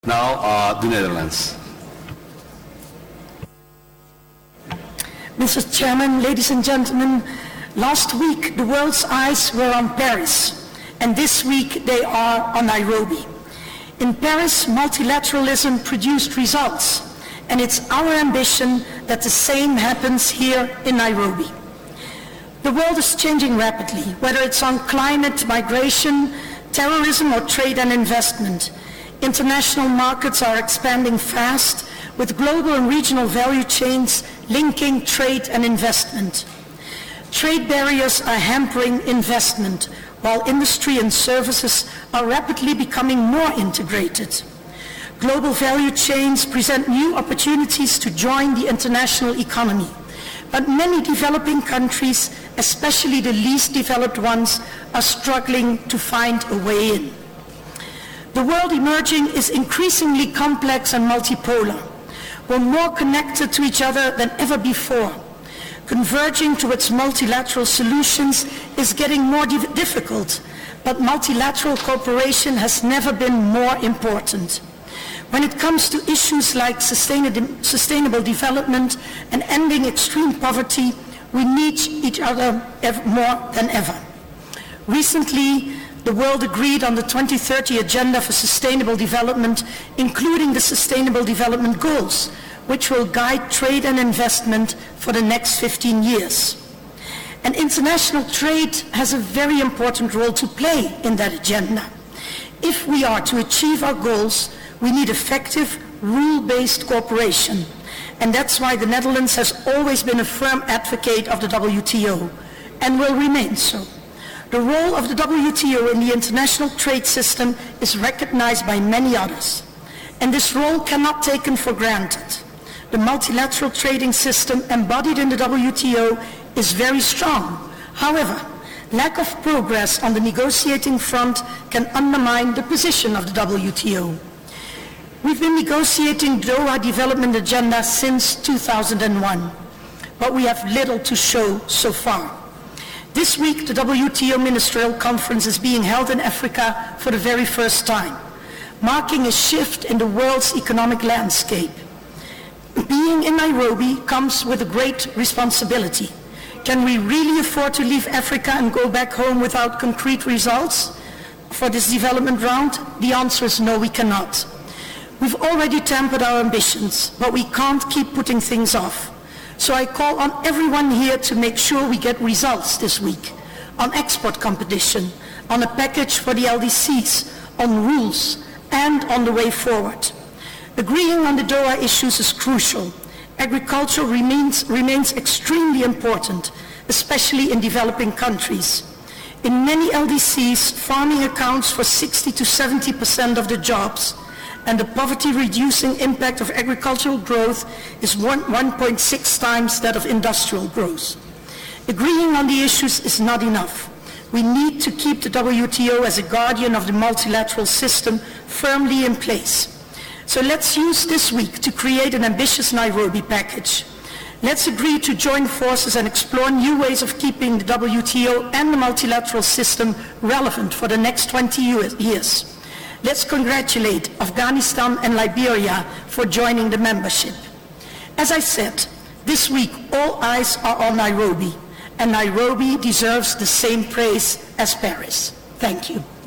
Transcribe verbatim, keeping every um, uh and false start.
Now, uh, the Netherlands. Mister Chairman, ladies and gentlemen, last week the world's eyes were on Paris, and this week they are on Nairobi. In Paris, multilateralism produced results, and it's our ambition that the same happens here in Nairobi. The world is changing rapidly, whether it's on climate, migration, terrorism, or trade and investment. International markets are expanding fast, with global and regional value chains linking trade and investment. Trade barriers are hampering investment, while industry and services are rapidly becoming more integrated. Global value chains present new opportunities to join the international economy, but many developing countries, especially the least developed ones, are struggling to find a way in. The world emerging is increasingly complex and multipolar. We're more connected to each other than ever before. Converging towards multilateral solutions is getting more difficult, but multilateral cooperation has never been more important. When it comes to issues like sustainable development and ending extreme poverty, we need each other more than ever. Recently, the world agreed on the twenty thirty Agenda for Sustainable Development, including the Sustainable Development Goals, which will guide trade and investment for the next fifteen years. And international trade has a very important role to play in that agenda. If we are to achieve our goals, we need effective, rule-based cooperation. And that's why the Netherlands has always been a firm advocate of the W T O, and will remain so. The role of the W T O in the international trade system is recognized by many others, and this role cannot be taken for granted. The multilateral trading system embodied in the W T O is very strong. However, lack of progress on the negotiating front can undermine the position of the W T O. We've been negotiating Doha Development Agenda since two thousand one, but we have little to show so far. This week, the W T O Ministerial Conference is being held in Africa for the very first time, marking a shift in the world's economic landscape. Being in Nairobi comes with a great responsibility. Can we really afford to leave Africa and go back home without concrete results for this development round? The answer is no, we cannot. We've already tempered our ambitions, but we can't keep putting things off. So I call on everyone here to make sure we get results this week on export competition, on a package for the L D Cs, on rules, and on the way forward. Agreeing on the Doha issues is crucial. Agriculture remains, remains extremely important, especially in developing countries. In many L D Cs, farming accounts for sixty to seventy percent of the jobs, and the poverty-reducing impact of agricultural growth is one point six times that of industrial growth. Agreeing on the issues is not enough. We need to keep the W T O as a guardian of the multilateral system firmly in place. So let's use this week to create an ambitious Nairobi package. Let's agree to join forces and explore new ways of keeping the W T O and the multilateral system relevant for the next twenty years. Let's congratulate Afghanistan and Liberia for joining the membership. As I said, this week all eyes are on Nairobi, and Nairobi deserves the same praise as Paris. Thank you.